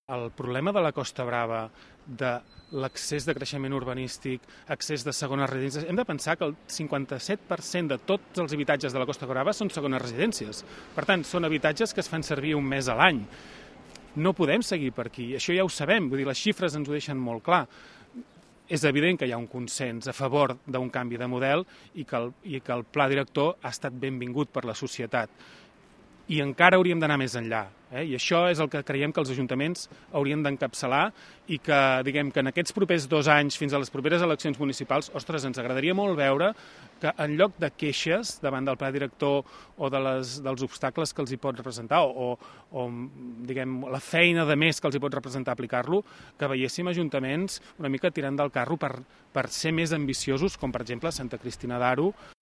El problema de la Costa Brava, de l'accés de creixement urbanístic, accés de segones residències, hem de pensar que el 57% de tots els habitatges de la Costa Brava són segones residències. Per tant, són habitatges que es fan servir un mes a l'any. No podem seguir per aquí, això ja ho sabem, vull dir, les xifres ens ho deixen molt clar. És evident que hi ha un consens a favor d'un canvi de model i que el pla director ha estat benvingut per la societat. I encara hauríem d'anar més enllà. I això és el que creiem que els ajuntaments haurien d'encapçalar i que, diguem, que en aquests propers 2 anys, fins a les properes eleccions municipals, ostres, ens agradaria molt veure que en lloc de queixes davant del pla director o dels obstacles que els hi pot representar o diguem, la feina de més que els hi pot representar aplicar-lo, que veiéssim ajuntaments una mica tirant del carro per ser més ambiciosos, com per exemple Santa Cristina d'Aro,